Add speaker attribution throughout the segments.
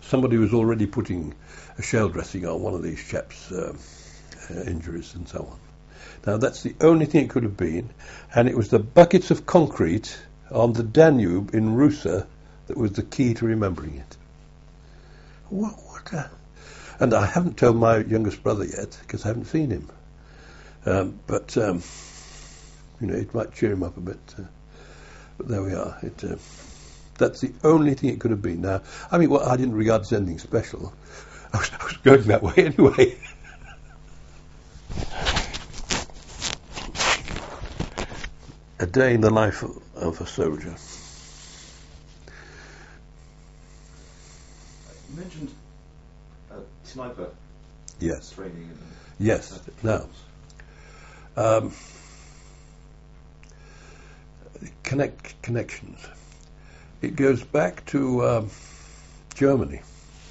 Speaker 1: somebody was already putting a shell dressing on one of these chaps' injuries and so on. Now, that's the only thing it could have been, and it was the buckets of concrete on the Danube in Rusa that was the key to remembering it. And I haven't told my youngest brother yet, because I haven't seen him. But it might cheer him up a bit. But there we are. That's the only thing it could have been. Now, I didn't regard it as anything special. I was going that way anyway. A day in the life of a soldier.
Speaker 2: You mentioned sniper training.
Speaker 1: Yes. Now, connections. It goes back to Germany.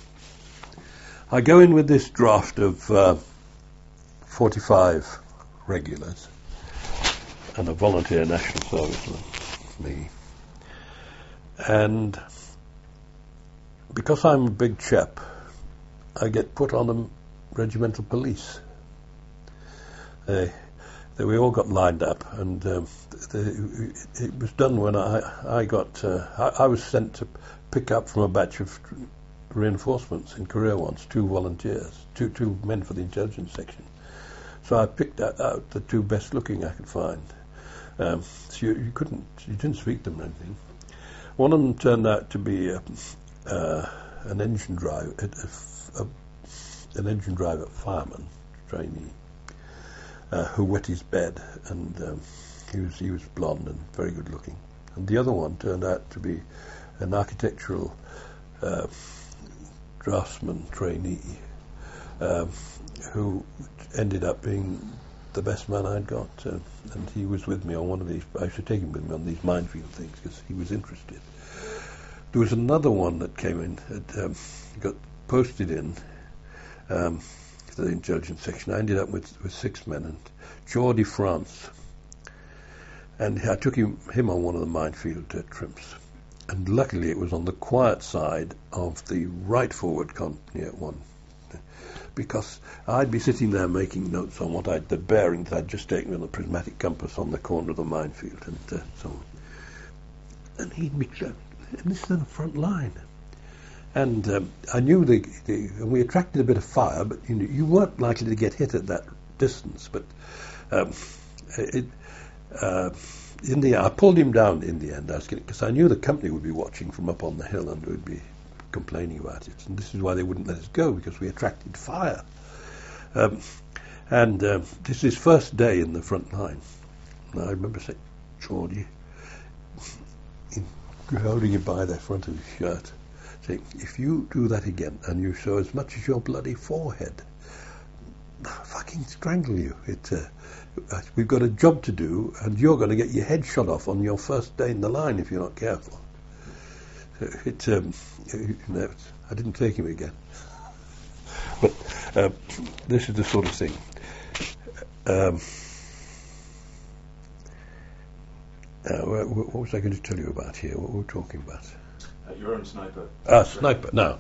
Speaker 1: I go in with this draft of 45 regulars and a volunteer national serviceman, me. And because I'm a big chap, I get put on the regimental police. We all got lined up, and it was done when I was sent to pick up from a batch of reinforcements in Korea once, 2 volunteers, two men for the intelligence section. So I picked out the 2 best looking I could find. So you didn't speak to them or anything. One of them turned out to be an engine driver, fireman trainee, who wet his bed, and he was blonde and very good looking. And the other one turned out to be an architectural draftsman trainee, who ended up being the best man I'd got, and he was with me on one of these. I should take him with me on these minefield things because he was interested. There was another one that came in, got posted in to the intelligence section. I ended up with 6 men, and Geordi France, and I took him on one of the minefield trips. And luckily it was on the quiet side of the right forward company at one, because I'd be sitting there making notes on the bearing that I'd just taken on the prismatic compass on the corner of the minefield, and so on. And he'd be, and this is on the front line. And I knew and we attracted a bit of fire, but you weren't likely to get hit at that distance. But I pulled him down in the end, because I knew the company would be watching from up on the hill and would be complaining about it. And this is why they wouldn't let us go, because we attracted fire. This is his first day in the front line. And I remember saying, Georgie, holding him by the front of his shirt, saying, if you do that again and you show as much as your bloody forehead, I'll fucking strangle you. We've got a job to do, and you're going to get your head shot off on your first day in the line if you're not careful. I didn't take him again. But this is the sort of thing. What was I going to tell you about here? What were we talking about?
Speaker 2: Your own sniper.
Speaker 1: Sniper. Now,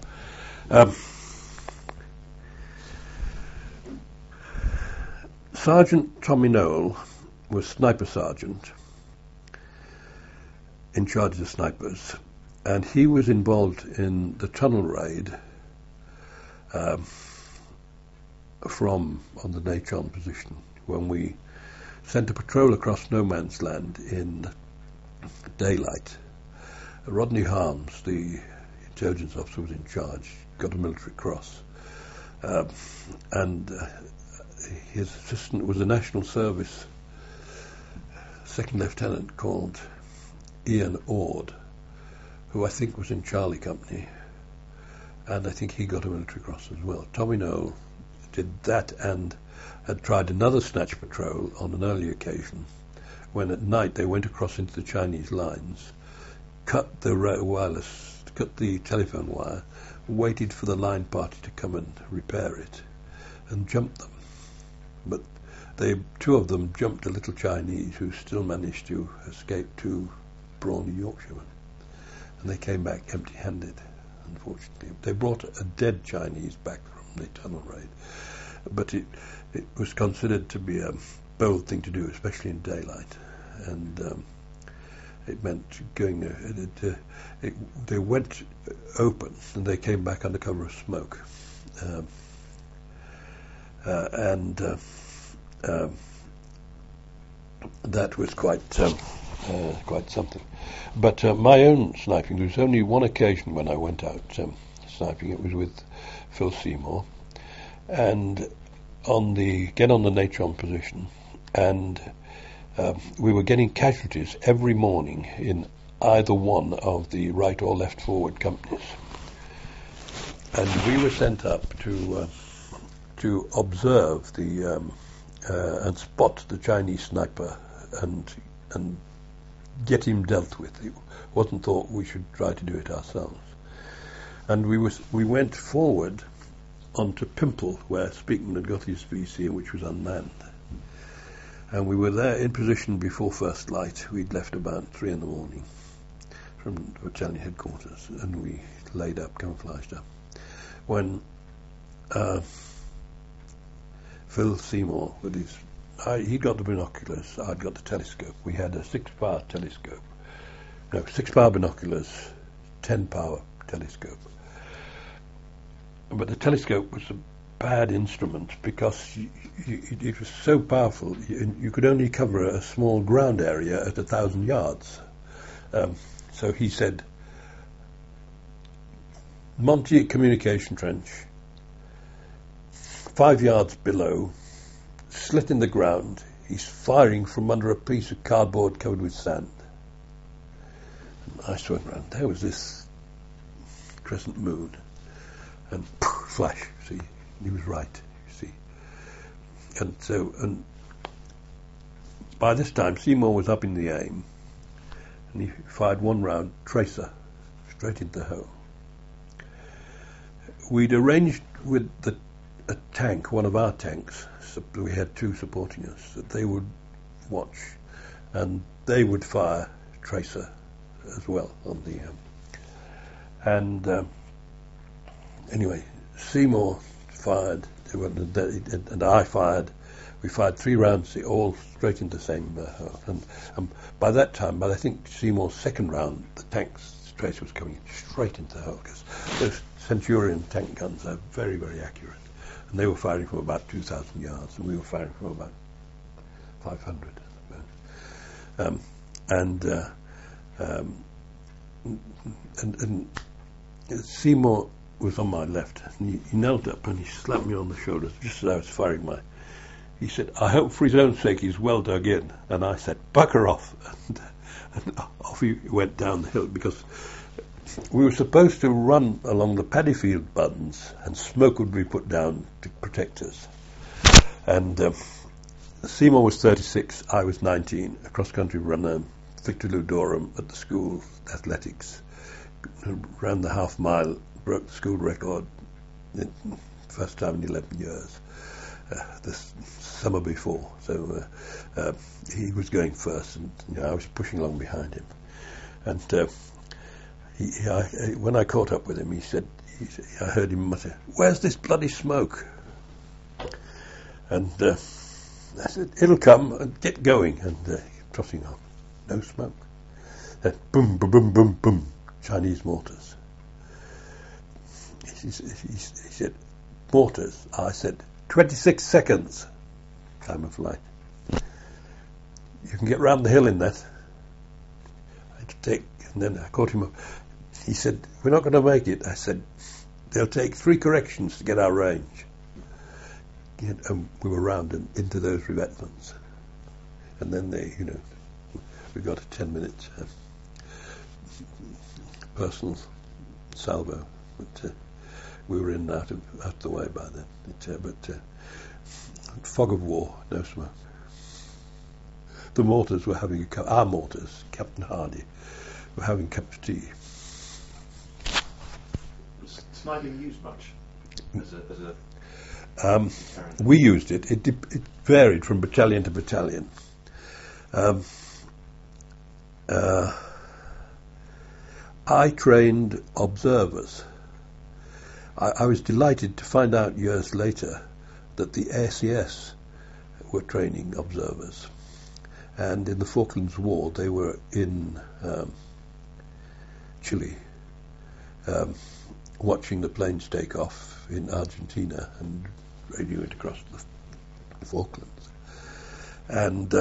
Speaker 1: Sergeant Tommy Noel was sniper sergeant in charge of the snipers, and he was involved in the tunnel raid on the Nachon position, when we sent a patrol across no man's land in daylight. Rodney Harms, the intelligence officer, was in charge, got a military cross, and his assistant was a national service second lieutenant called Ian Ord, who I think was in Charlie Company, and I think he got a military cross as well. Tommy Noel did that and had tried another snatch patrol on an early occasion, when at night they went across into the Chinese lines, cut the telephone wire, waited for the line party to come and repair it, and jumped them. But 2 of them jumped a little Chinese who still managed to escape 2 brawny Yorkshiremen, and they came back empty-handed. unfortunately. They brought a dead Chinese back from the tunnel raid, but it was considered to be a bold thing to do, especially in daylight, and it meant going. They went open and they came back under cover of smoke, and that was quite something. But my own sniping, there was only one occasion when I went out sniping. It was with Phil Seymour, and on the Natron position, and we were getting casualties every morning in either one of the right or left forward companies, and we were sent up to observe the and spot the Chinese sniper and get him dealt with. It wasn't thought we should try to do it ourselves. And we went forward onto Pimple, where Speakman had got his VC, which was unmanned. And we were there in position before first light. We'd left about 3 a.m. from battalion headquarters, and we laid up, camouflaged up. When Phil Seymour, with his, he'd got the binoculars, I'd got the telescope. We had a 6-power telescope. No, 6-power binoculars, 10-power telescope. But the telescope was a bad instrument because it was so powerful. You could only cover a small ground area at 1,000 yards. So he said, Monty communication trench, 5 yards below, slit in the ground. He's firing from under a piece of cardboard covered with sand. And I swung round. There was this crescent moon, and poof, flash. See, he was right. You see, and by this time Seymour was up in the aim, and he fired one round tracer straight into the hole. We'd arranged with a tank, one of our tanks, so we had 2 supporting us, that they would watch, and they would fire tracer as well on the anyway, Seymour fired, and I fired. We fired 3 rounds, all straight into the same hole. And by that time, I think Seymour's second round, the tank's tracer was coming straight into the hole, because those Centurion tank guns are very, very accurate. And they were firing from about 2,000 yards, and we were firing from about 500. And Seymour was on my left, and he knelt up and he slapped me on the shoulders just as I was firing he said, I hope for his own sake he's well dug in. And I said, bucker off. And off he went down the hill, because we were supposed to run along the paddy field buttons, and smoke would be put down to protect us. And Seymour was 36, I was 19, a cross-country runner, Victor Ludorum at the school athletics, ran the half mile, broke the school record, first time in 11 years, this summer before. So he was going first, and I was pushing along behind him. And when I caught up with him, he said, I heard him mutter, "Where's this bloody smoke?" And I said, "It'll come, get going." And trotting on, no smoke. Then boom, boom, boom, boom, boom, Chinese mortars. He said, "Mortars?" I said, 26 seconds, time of flight. You can get round the hill in that. And then I caught him up. He said, "We're not going to make it." I said, "They'll take 3 corrections to get our range." And we were round and into those revetments. And then we got a 10-minute personal salvo. But we were in and out of the way by then. But fog of war, no smoke. The mortars were having our mortars, Captain Hardy, were having a cup of tea.
Speaker 2: Was sniping used much as a
Speaker 1: we used it. It varied from battalion to battalion. I trained observers I was delighted to find out years later that the SAS were training observers, and in the Falklands War they were in Chile, watching the planes take off in Argentina and radioing it across the Falklands. And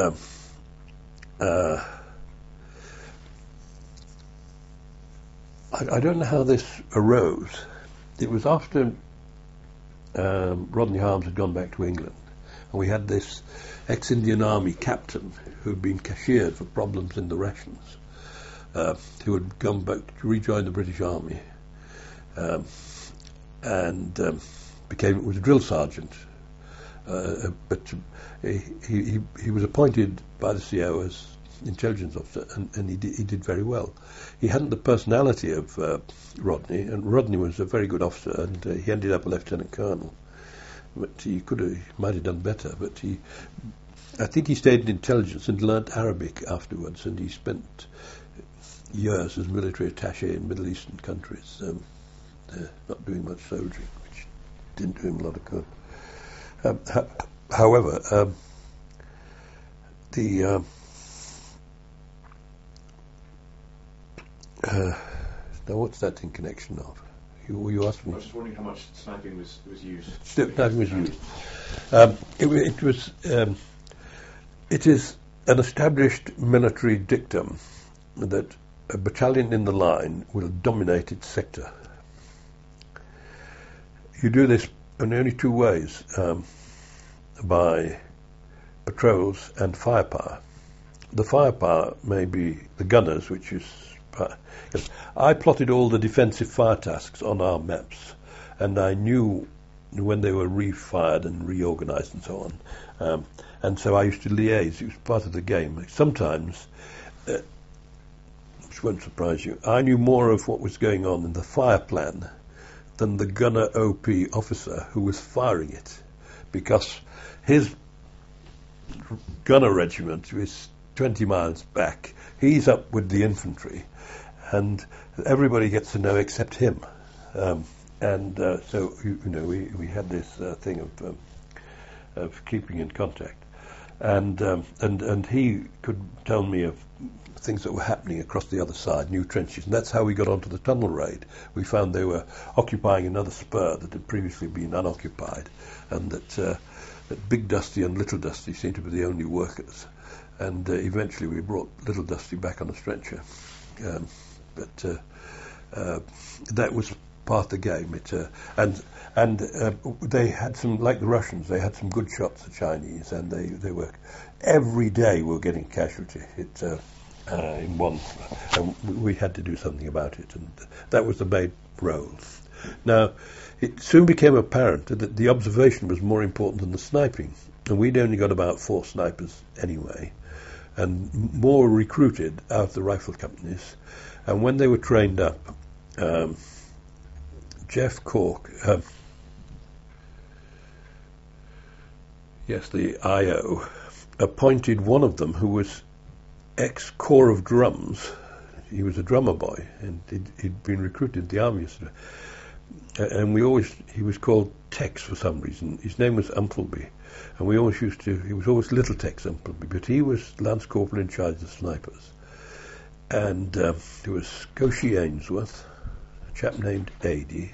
Speaker 1: I don't know how this arose. It was after Rodney Harms had gone back to England, and we had this ex-Indian Army captain who'd been cashiered for problems in the rations, who had come back to rejoin the British Army, and was a drill sergeant. But he was appointed by the CO as intelligence officer, and he did very well. He hadn't the personality of Rodney, and Rodney was a very good officer, and he ended up a lieutenant colonel. But he might have done better. But I think he stayed in intelligence and learnt Arabic afterwards, and he spent years as military attaché in Middle Eastern countries, not doing much soldiering, which didn't do him a lot of good. However, now what's that in connection of? You asked me.
Speaker 2: I was just wondering how much sniping was used.
Speaker 1: Sniping was used. It is an established military dictum that a battalion in the line will dominate its sector. You do this in only two ways, by patrols and firepower. The firepower may be the gunners, which is... I plotted all the defensive fire tasks on our maps, and I knew when they were refired and reorganised and so on. And so I used to liaise. It was part of the game. Sometimes, which won't surprise you, I knew more of what was going on in the fire plan than the gunner OP officer who was firing it, because his gunner regiment is 20 miles back. He's up with the infantry, and everybody gets to know except him. So we had this thing of keeping in contact, and he could tell me of things that were happening across the other side, new trenches, and that's how we got onto the tunnel raid. We found they were occupying another spur that had previously been unoccupied, and that Big Dusty and Little Dusty seemed to be the only workers. And eventually we brought Little Dusty back on a stretcher. But that was part of the game. They had some, like the Russians, they had some good shots, the Chinese, and they were, every day we were getting casualty. In one, and we had to do something about it, and that was the main role. Now, it soon became apparent that the observation was more important than the sniping, and we'd only got about 4 snipers anyway, and more recruited out of the rifle companies. And when they were trained up, Jeff Cork, the IO, appointed one of them who was ex-Corps of Drums. He was a drummer boy, and he'd been recruited in the army yesterday. And he was called Tex for some reason. His name was Umpleby, and he was always Little Tex Umpleby, but he was Lance Corporal in charge of the snipers. And there was Scotia Ainsworth, a chap named Ady,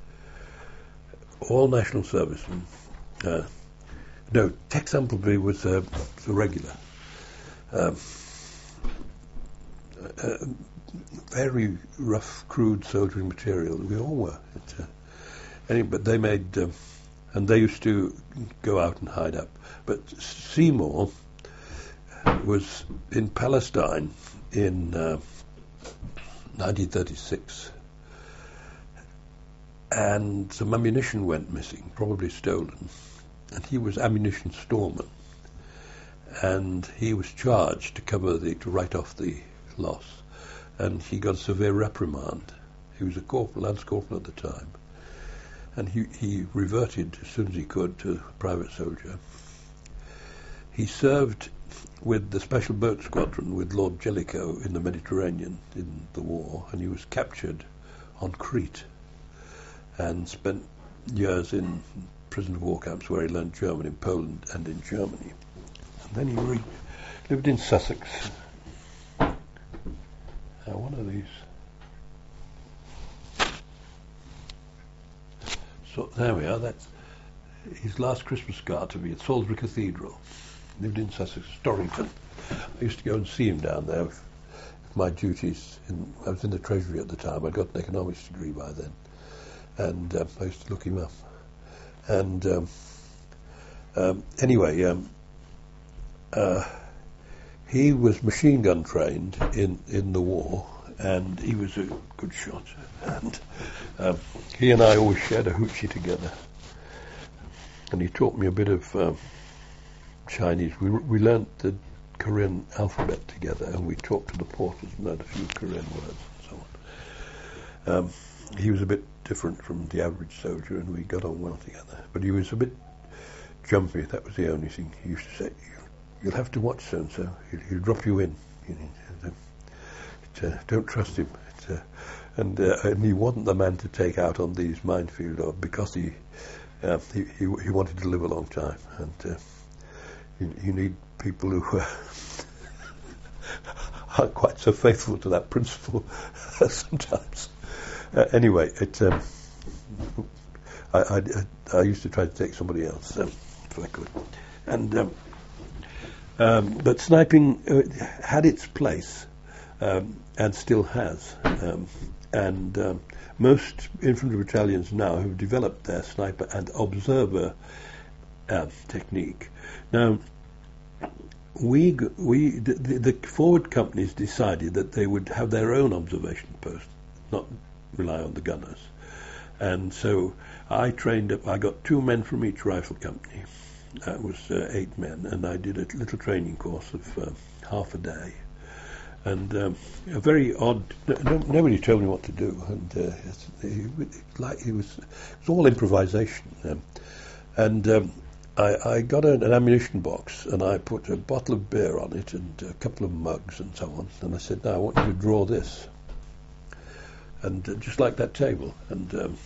Speaker 1: all national servicemen. No, Tex Umpleby was the regular. Very rough, crude soldiering material. We all were. But they made, and they used to go out and hide up. But Seymour was in Palestine in 1936, and some ammunition went missing, probably stolen, and he was ammunition storeman, and he was charged to write off the loss, and he got a severe reprimand. He was a corporal, Lance Corporal at the time, and he reverted as soon as he could to a private soldier. He served with the Special Boat Squadron with Lord Jellicoe in the Mediterranean in the war, and he was captured on Crete. and spent years in prisoner of war camps where he learned German in Poland and in Germany. And then he lived in Sussex. Now, one of these. So there we are. That's his last Christmas card to me at Salisbury Cathedral. Lived in Sussex, Storrington. I used to go and see him down there with my duties. I was in the Treasury at the time. I'd got an economics degree by then. And I used to look him up. And anyway, he was machine gun trained in the war, and he was a good shot. And he and I always shared a hoochie together. And he taught me a bit of Chinese. We learnt the Korean alphabet together, and we talked to the porters and learned a few Korean words and so on. He was a bit different from the average soldier, and we got on well together. But he was a bit jumpy. That was the only thing. He used to say, "You'll have to watch so-and-so. He'll drop you in. Don't trust him." And he wasn't the man to take out on these minefields, because he wanted to live a long time, and you need people who aren't quite so faithful to that principle sometimes. Anyway, I used to try to take somebody else if I could, and but sniping had its place and still has, and most infantry battalions now have developed their sniper and observer technique. Now, the forward companies decided that they would have their own observation post, not rely on the gunners. And so I got 2 men from each rifle company. That was 8 men, and I did a little training course of half a day. And a very odd. Nobody told me what to do, and it was all improvisation. I got an ammunition box, and I put a bottle of beer on it and a couple of mugs and so on. And I said, "Now I want you to draw this," and just like that table, and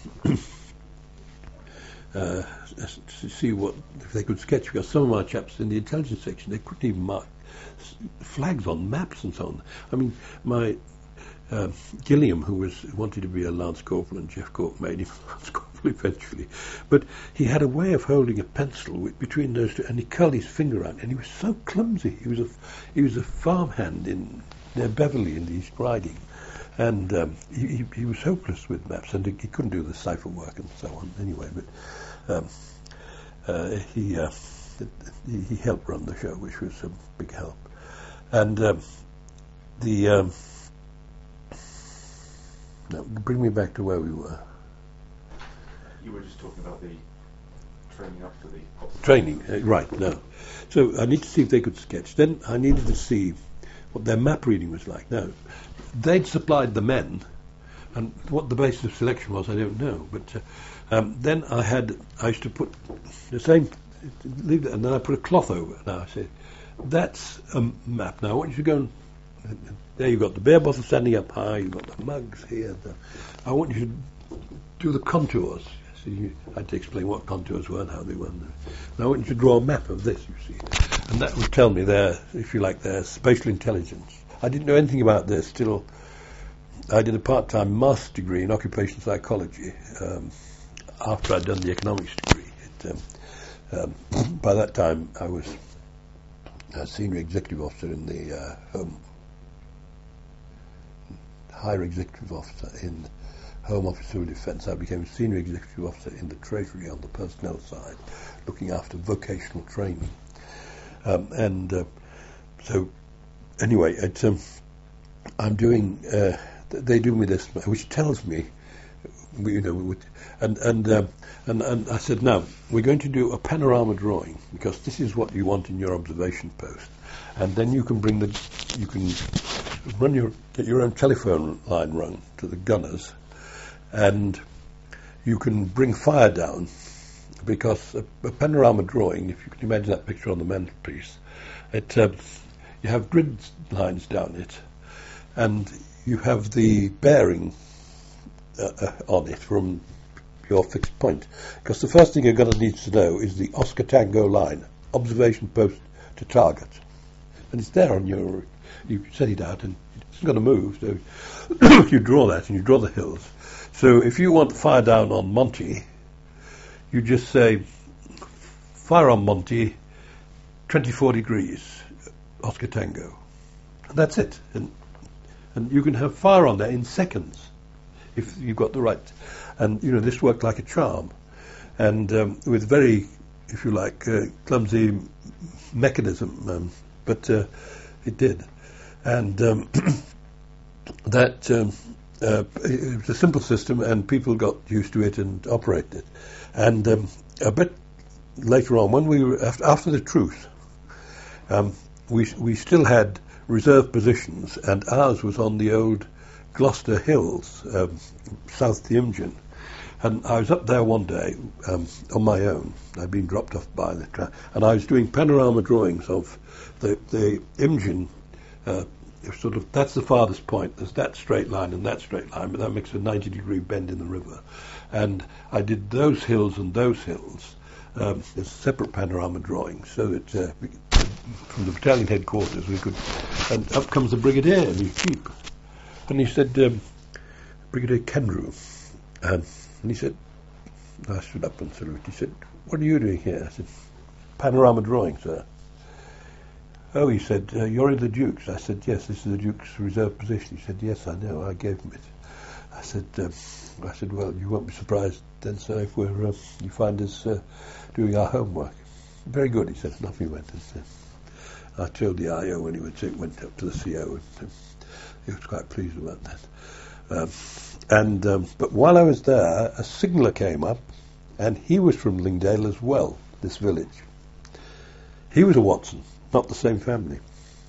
Speaker 1: to see what if they could sketch. Because some of my chaps in the intelligence section, they couldn't even mark flags on maps and so on. I mean, my Gilliam, who wanted to be a Lance Corporal, and Jeff Cork made him a Lance Corporal eventually, but he had a way of holding a pencil between those two, and he curled his finger out, and he was so clumsy. He was a farmhand near Beverley in the East Riding, and he was hopeless with maps, and he couldn't do the cipher work and so on. Anyway, but he helped run the show, which was a big help. And now, bring me back to where we were.
Speaker 2: You were just talking about the training up for the...
Speaker 1: Training, right, no. So I need to see if they could sketch. Then I needed to see what their map reading was like. Now, they'd supplied the men, and what the basis of selection was, I don't know. But then I used to put the same, leave it, and then I put a cloth over it. Now I said, that's a map. Now I want you to go and... There you've got the beer bottle standing up high, you've got the mugs here. I want you to do the contours. See, I had to explain what contours were and how they were. And I want you to draw a map of this, you see. And that would tell me their spatial intelligence. I didn't know anything about this till I did a part-time master's degree in occupational psychology after I'd done the economics degree. By that time, I was a senior executive officer in the higher executive officer in Home Office Civil Defence. I became a senior executive officer in the Treasury on the personnel side, looking after vocational training. So anyway, I'm doing. They do me this, which tells me, and I said, now we're going to do a panorama drawing, because this is what you want in your observation post, and then you can get your own telephone line run to the gunners, and you can bring fire down, because a panorama drawing, if you can imagine that picture on the mantelpiece, you have grid lines down it, and you have the bearing on it from your fixed point. Because the first thing you're going to need to know is the Oscar Tango line, observation post to target. And it's there on your, you set it out and it's going to move. So you draw that and you draw the hills. So if you want to fire down on Monty, you just say, fire on Monty, 24 degrees, Oscar Tango. And that's it. And you can have fire on there in seconds if you've got the right. And, this worked like a charm. And with very, if you like, clumsy mechanism, but it did. And that it was a simple system, and people got used to it and operated it. And a bit later on, when we were after the truce, we still had reserve positions, and ours was on the old Gloucester Hills, south of the Imjin. And I was up there one day on my own. I'd been dropped off by the train, and I was doing panorama drawings of the Imjin. That's the farthest point. There's that straight line and that straight line, but that makes a 90-degree bend in the river. And I did those hills and those hills as separate panorama drawings, so that from the battalion headquarters we could. And up comes the brigadier, and he's cheap. And he said, Brigadier Kendrew. And he said, I stood up and saluted. He said, what are you doing here? I said, panorama drawing, sir. Oh, he said, you're in the Duke's. I said, yes, this is the Duke's reserve position. He said, yes, I know, I gave him it. I said, well, you won't be surprised then, sir, if you find us doing our homework. Very good, he said, and off he went. I told the IO when he went up to the CO, and he was quite pleased about that. But while I was there, a signaller came up, and he was from Lingdale as well, this village. He was a Watson, not the same family.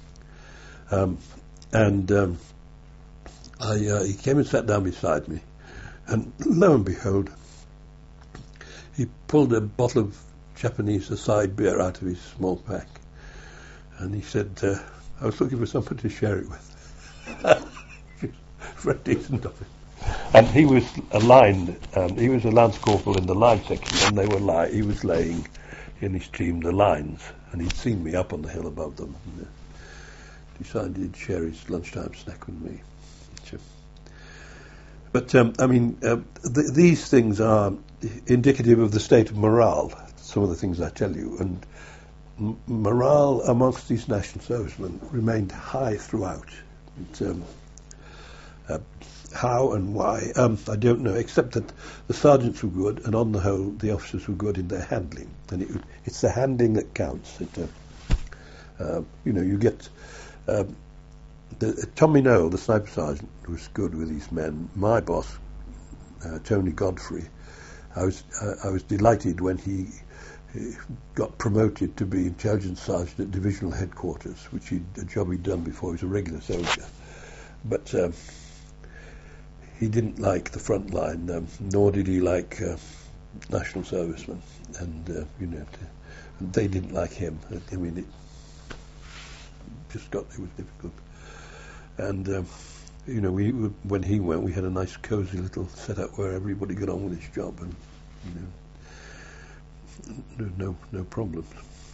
Speaker 1: He came and sat down beside me, and lo and behold, he pulled a bottle of Japanese acai beer out of his small pack, and he said, I was looking for somebody to share it with. Very decent of him. And he was aligned, he was a lance corporal in the line section, and he was laying in his team the lines, and he'd seen me up on the hill above them, and decided he'd share his lunchtime snack with me. But these things are indicative of the state of morale, some of the things I tell you, and morale amongst these national servicemen remained high throughout. How and why, I don't know, except that the sergeants were good, and on the whole, the officers were good in their handling. And it's the handling that counts. You get... Tommy Noel, the sniper sergeant, was good with these men. My boss, Tony Godfrey, I was delighted when he got promoted to be intelligence sergeant at divisional headquarters, which a job he'd done before. He was a regular soldier. But he didn't like the front line, nor did he like national servicemen, and they didn't like him. I mean, it was difficult. And when he went, we had a nice, cosy little setup where everybody got on with his job, and no problems.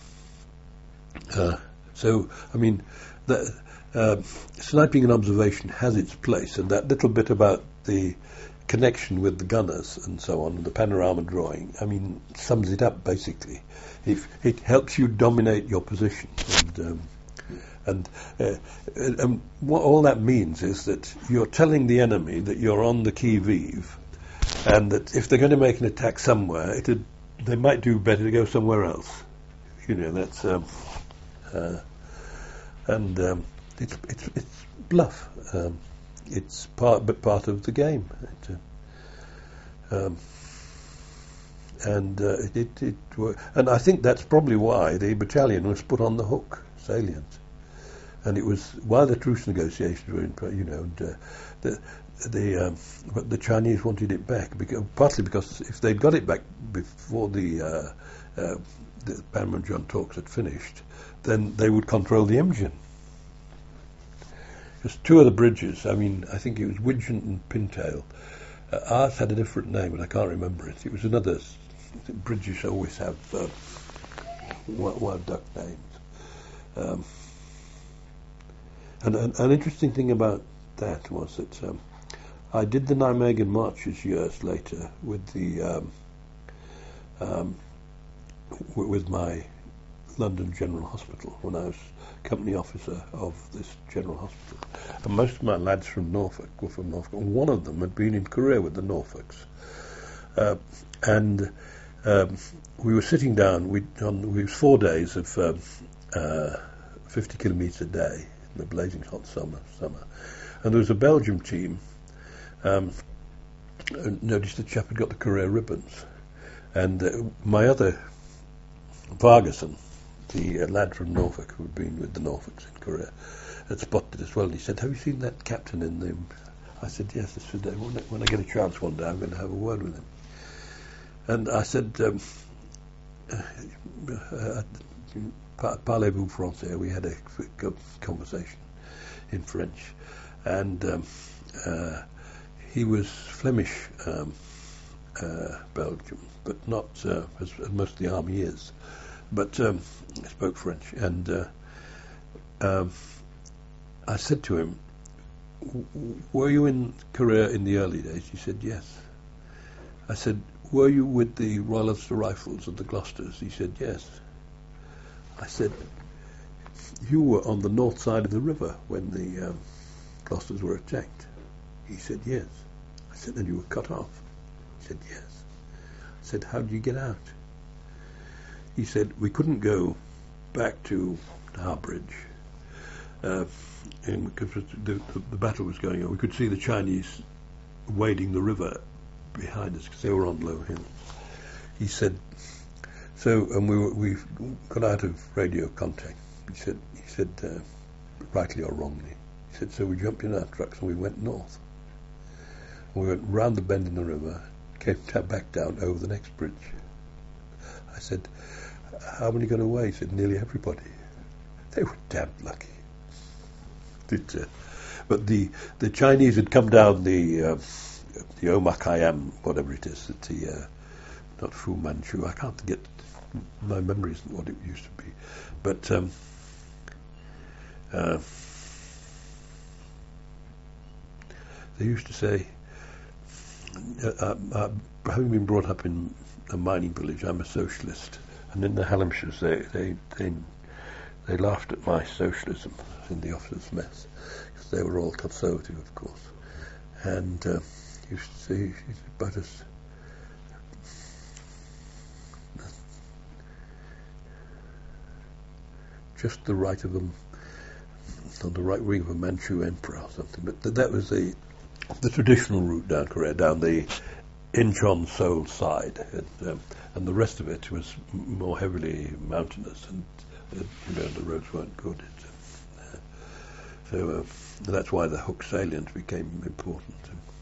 Speaker 1: Sniping and observation has its place, and that little bit about the connection with the gunners and so on, and the panorama drawing, sums it up basically. It helps you dominate your position, and what all that means is that you're telling the enemy that you're on the qui vive, and that if they're going to make an attack somewhere, they might do better to go somewhere else. That's it's bluff. It's part of the game. And I think that's probably why the battalion was put on the hook, salient. And it was while the truce negotiations were but the Chinese wanted it back, partly because if they'd got it back before the Panmunjom talks had finished, then they would control the Imjin. Because two of the bridges, I think it was Widgeon and Pintail, Ours had a different name, but I can't remember it. It was another. British always have wild duck names. And an interesting thing about that was that I did the Nijmegen marches years later with the with my London General Hospital when I was company officer of this General Hospital. And most of my lads from Norfolk were from Norfolk, and one of them had been in Korea with the Norfolks. And we were sitting down. We was 4 days of 50 kilometres a day in the blazing hot summer, and there was a Belgium team. Noticed the chap had got the Korea ribbons, and my other Vargason, the lad from Norfolk who had been with the Norfolks in Korea, had spotted as well. And he said, "Have you seen that captain in the?" I said, "Yes." I said, "When I get a chance one day, I'm going to have a word with him." And I said, "Parlez-vous français?" We had a conversation in French, and he was Flemish, Belgium, but not as most of the army is. But he spoke French, and I said to him, "Were you in Korea in the early days?" He said, "Yes." I said, "Were you with the Royal Ulster Rifles and the Gloucesters?" He said, "Yes." I said, "You were on the north side of the river when the Gloucesters were attacked?" He said, "Yes." I said, "And you were cut off?" He said, "Yes." I said, "How did you get out?" He said, "We couldn't go back to Harbridge because the battle was going on. We could see the Chinese wading the river behind us because they were on low hills." He said, and we got out of radio contact. He said, rightly or wrongly, he said, "So we jumped in our trucks and we went north. We went round the bend in the river, came back down over the next bridge." I said, "How many got away?" He said, "Nearly everybody." They were damned lucky. But the Chinese had come down the Omagh Khayyam, whatever it is, not Fu Manchu. I can't get, my memory isn't what it used to be. But they used to say, having been brought up in a mining village, I'm a socialist. And in the Hallamshires, they laughed at my socialism in the officers' mess, because they were all conservative, of course. And used to say about us, just the right of them, on the right wing of a Manchu emperor or something. But that was the traditional route down Korea, down the Incheon Seoul side, and the rest of it was more heavily mountainous, and the roads weren't good. So that's why the Hook salient became important.